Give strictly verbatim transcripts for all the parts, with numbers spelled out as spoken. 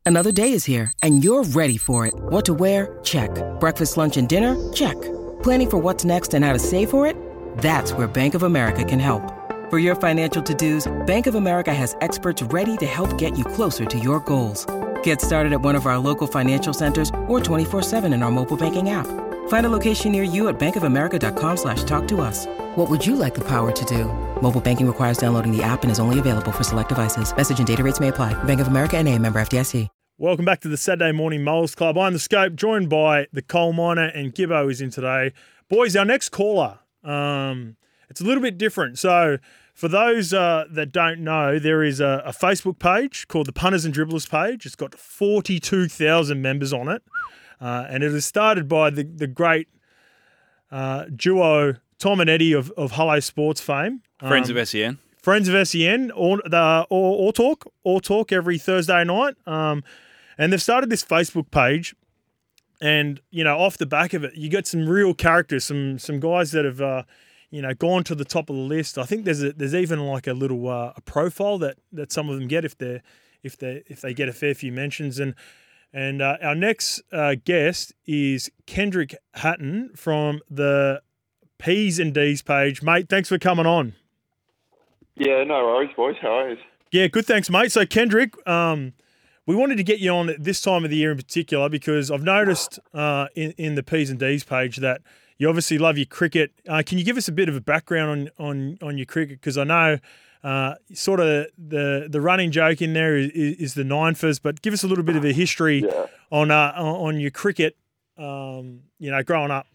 Another day is here, and you're ready for it. What to wear? Check. Breakfast, lunch, and dinner? Check. Planning for what's next and how to save for it? That's where Bank of America can help. For your financial to-dos, Bank of America has experts ready to help get you closer to your goals. Get started at one of our local financial centers or twenty-four seven in our mobile banking app. Find a location near you at bankofamerica.com slash talk to us. What would you like the power to do? Mobile banking requires downloading the app and is only available for select devices. Message and data rates may apply. Bank of America N A, member F D I C. Welcome back to the Saturday Morning Moles Club. I'm the Scope, joined by the coal miner, and Gibbo is in today. Boys, our next caller, um, it's a little bit different. So for those uh, that don't know, there is a, a Facebook page called the Punters and Dribblers page. It's got forty-two thousand members on it. Uh, and it is started by the, the great uh, duo Tom and Eddie of, of Hello Sports fame. Friends um, of S E N. Friends of S E N, or, the, or, or Talk, or Talk every Thursday night. Um, and they've started this Facebook page. And, you know, off the back of it, you get some real characters, some some guys that have, uh, you know, gone to the top of the list. I think there's a, there's even like a little uh, a profile that, that some of them get if they if they if they get a fair few mentions. And and uh, our next uh, guest is Kendrick Hatton from the P's and D's page, mate. Thanks for coming on. Yeah, no worries, boys. How are you? Yeah, good. Thanks, mate. So Kendrick, um, we wanted to get you on at this time of the year in particular because I've noticed uh, in, in the P's and D's page that you obviously love your cricket. Uh, can you give us a bit of a background on on, on your cricket? Because I know uh, sort of the the running joke in there is, is the ninefers, but give us a little bit of a history yeah. on uh, on your cricket, um, you know, growing up.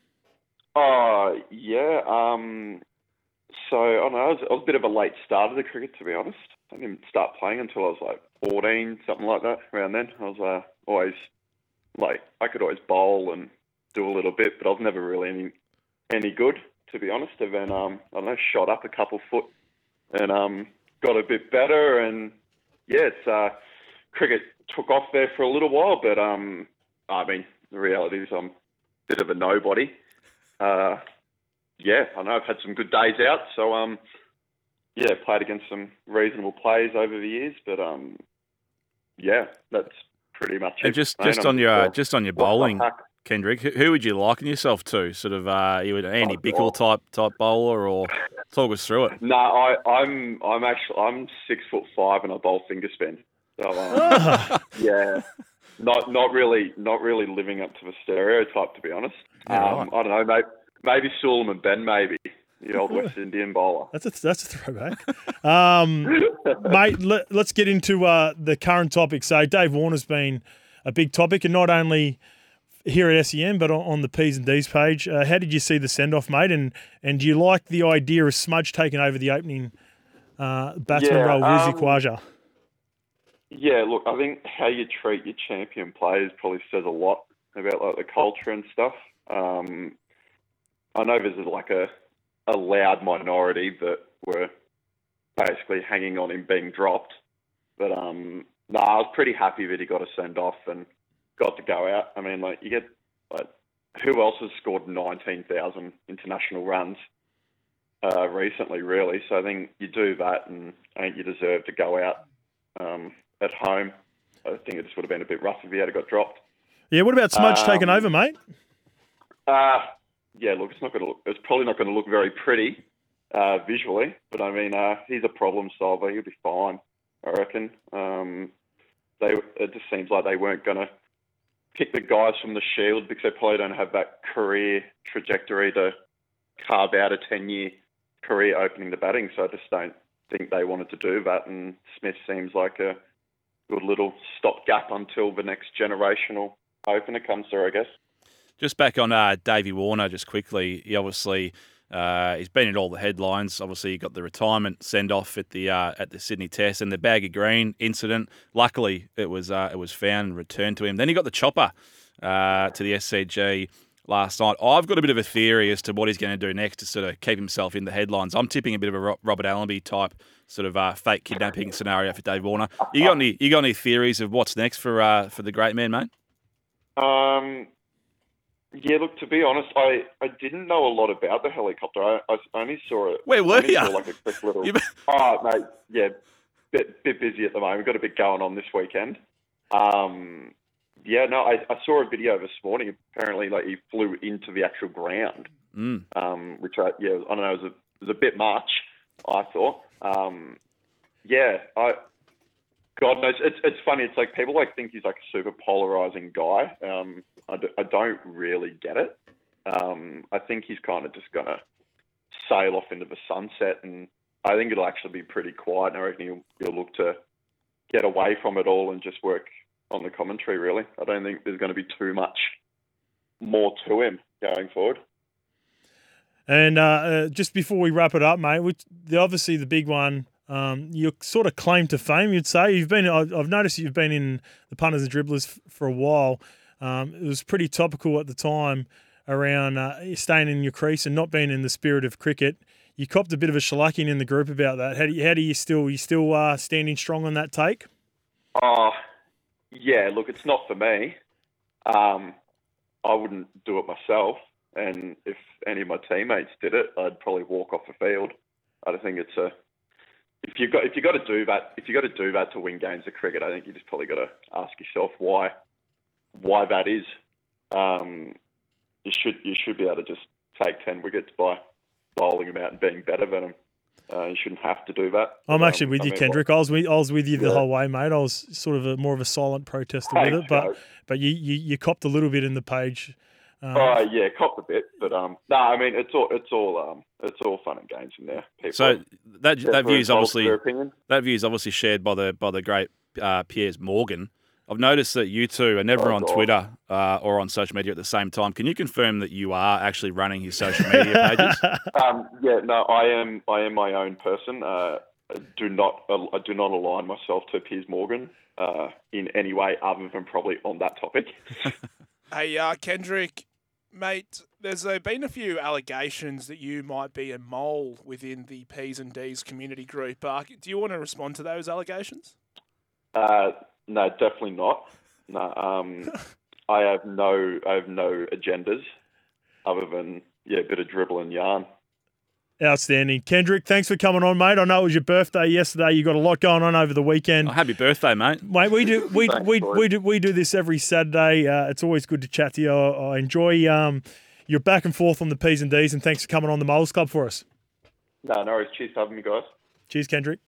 Oh, yeah. Um, so, I don't know, I was, I was a bit of a late starter to cricket, to be honest. I didn't start playing until I was like fourteen, something like that, around then. I was uh, always, like, I could always bowl and do a little bit, but I was never really any any good, to be honest. And then, um, I don't know, shot up a couple foot and um, got a bit better. And, yeah, it's uh, cricket took off there for a little while, but, um, I mean, the reality is I'm a bit of a nobody. Uh, yeah, I know I've had some good days out, so, um, yeah, played against some reasonable players over the years, but, um, yeah, that's pretty much and it. Just, mate. just on your, uh, just on your bowling, Kendrick, who, who would you liken yourself to? Sort of, uh, you an Andy oh, Bickle type type bowler, or talk us through it. No, I, I'm, I'm actually, I'm six foot five and I bowl finger spin. So, um, yeah, not, not really, not really living up to the stereotype, to be honest. Yeah, um, right. I don't know, maybe, maybe Suleiman Ben, maybe the old West Indian bowler. That's a that's a throwback, um, mate. Let, let's get into uh, the current topic. So Dave Warner's been a big topic, and not only here at S E N, but on, on the P's and D's page. Uh, how did you see the send off, mate? And and do you like the idea of Smudge taking over the opening uh, batsman Yeah, role, Rizzy um, Khawaja? Yeah, look, I think how you treat your champion players probably says a lot about like the culture and stuff. Um, I know there's like a, a loud minority that were basically hanging on him being dropped, but um, no, I was pretty happy that he got a send off and got to go out. I mean, like you get like who else has scored nineteen thousand international runs uh, recently, really? So I think you do that, and I think you deserve to go out. Um, at home, I think it just would have been a bit rough if he had got dropped. Yeah, what about Smudge um, taking over, mate? Uh, yeah, look, it's not going to look. It's probably not going to look very pretty uh, visually, but I mean, uh, he's a problem solver. He'll be fine, I reckon. Um, they it just seems like they weren't going to pick the guys from the Shield because they probably don't have that career trajectory to carve out a ten-year career opening the batting. So I just don't think they wanted to do that. And Smith seems like a good little stopgap until the next generational opener comes through, I guess. Just back on uh, Davey Warner, just quickly. He obviously uh, he's been in all the headlines. Obviously, he got the retirement send off at the uh, at the Sydney Test and the Baggy Green incident. Luckily, it was uh, it was found and returned to him. Then he got the chopper uh, to the S C G last night. I've got a bit of a theory as to what he's going to do next to sort of keep himself in the headlines. I'm tipping a bit of a Robert Allenby type sort of uh, fake kidnapping scenario for Dave Warner. You got any? You got any theories of what's next for uh, for the great man, mate? Um, yeah. Look, to be honest, I, I didn't know a lot about the helicopter. I, I only saw it. Where were you? Like a quick little. Oh, mate. Yeah, bit bit busy at the moment. We've got a bit going on this weekend. Um, yeah, no, I, I saw a video this morning. Apparently, like he flew into the actual ground, Mm. um, which I yeah, I don't know, it was a, it was a bit much. I thought. Um, yeah, I. God knows, it's it's funny. It's like people like think he's like a super polarizing guy. Um, I, d- I don't really get it. Um, I think he's kind of just gonna sail off into the sunset, and I think it'll actually be pretty quiet. And I reckon he'll, he'll look to get away from it all and just work on the commentary. Really, I don't think there's going to be too much more to him going forward. And uh, uh, just before we wrap it up, mate, which, the, obviously the big one. Um, your sort of claim to fame, you'd say. You've been. I've noticed you've been in the punters and dribblers f- for a while. Um, it was pretty topical at the time around uh, staying in your crease and not being in the spirit of cricket. You copped a bit of a shellacking in the group about that. How do you, how do you still you still uh, standing strong on that take? Oh, yeah. Look, it's not for me. Um, I wouldn't do it myself, and if any of my teammates did it, I'd probably walk off the field. I don't think it's a If you got if you got to do that if you got to do that to win games of cricket, I think you just probably got to ask yourself why why that is. Um, you should you should be able to just take ten wickets by bowling them out and being better than them. Uh, you shouldn't have to do that. I'm um, actually with I you, mean, Kendrick. I was with I was with you the Yeah. whole way, mate. I was sort of a, more of a silent protester with Thanks, it, but Joe. but you, you you copped a little bit in the page. Um, Oh yeah, copped a bit, but um, no, I mean it's all it's all um, it's all fun and games in there. People So that are that view is entitled to obviously their opinion. that view is obviously shared by the by the great uh, Piers Morgan. I've noticed that you two are never Oh, on God. Twitter uh, or on social media at the same time. Can you confirm that you are actually running his social media pages? Um, yeah, no, I am. I am my own person. Uh, I do not. I do not align myself to Piers Morgan uh, in any way other than probably on that topic. Hey, uh, Kendrick, mate, there's uh, been a few allegations that you might be a mole within the P's and D's community group. Uh, do you want to respond to those allegations? Uh, no, definitely not. No, um, I have no. I have no agendas other than yeah, a bit of dribble and yarn. Outstanding. Kendrick, thanks for coming on, mate. I know it was your birthday yesterday. You got a lot going on over the weekend. Oh, happy birthday, mate. Mate, we do we Thanks, we, boys. we do we do this every Saturday. Uh, it's always good to chat to you. I, I enjoy um, your back and forth on the P's and D's, and thanks for coming on the Moles Club for us. No, no worries. Cheers for having me, guys. Cheers, Kendrick.